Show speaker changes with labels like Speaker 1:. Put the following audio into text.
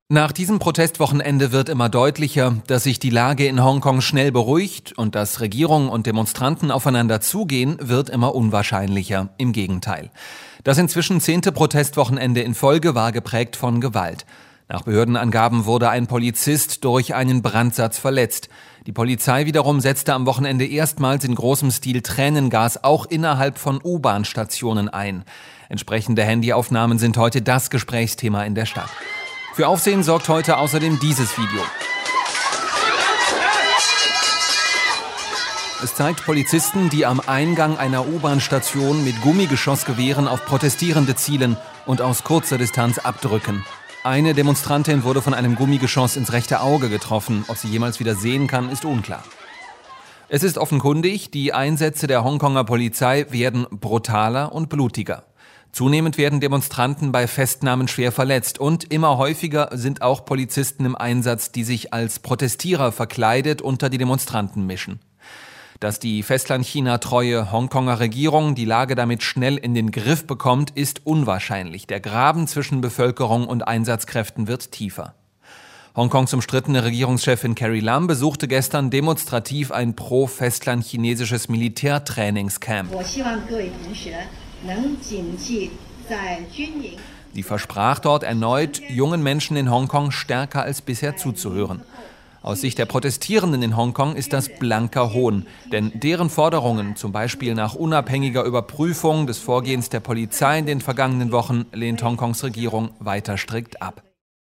Speaker 1: Nach diesem Protestwochenende wird immer deutlicher, dass sich die Lage in Hongkong schnell beruhigt und dass Regierung und Demonstranten aufeinander zugehen, wird immer unwahrscheinlicher. Im Gegenteil. Das inzwischen 10. Protestwochenende in Folge war geprägt von Gewalt. Nach Behördenangaben wurde ein Polizist durch einen Brandsatz verletzt. Die Polizei wiederum setzte am Wochenende erstmals in großem Stil Tränengas auch innerhalb von U-Bahn-Stationen ein. Entsprechende Handyaufnahmen sind heute das Gesprächsthema in der Stadt. Für Aufsehen sorgt heute außerdem dieses Video. Es zeigt Polizisten, die am Eingang einer U-Bahn-Station mit Gummigeschossgewehren auf Protestierende zielen und aus kurzer Distanz abdrücken. Eine Demonstrantin wurde von einem Gummigeschoss ins rechte Auge getroffen. Ob sie jemals wieder sehen kann, ist unklar. Es ist offenkundig, die Einsätze der Hongkonger Polizei werden brutaler und blutiger. Zunehmend werden Demonstranten bei Festnahmen schwer verletzt und immer häufiger sind auch Polizisten im Einsatz, die sich als Protestierer verkleidet unter die Demonstranten mischen. Dass die Festlandchina-treue Hongkonger Regierung die Lage damit schnell in den Griff bekommt, ist unwahrscheinlich. Der Graben zwischen Bevölkerung und Einsatzkräften wird tiefer. Hongkongs umstrittene Regierungschefin Carrie Lam besuchte gestern demonstrativ ein pro-festlandchinesisches Militärtrainingscamp. Sie versprach dort erneut, jungen Menschen in Hongkong stärker als bisher zuzuhören. Aus Sicht der Protestierenden in Hongkong ist das blanker Hohn, denn deren Forderungen, zum Beispiel nach unabhängiger Überprüfung des Vorgehens der Polizei in den vergangenen Wochen, lehnt Hongkongs Regierung weiter strikt ab.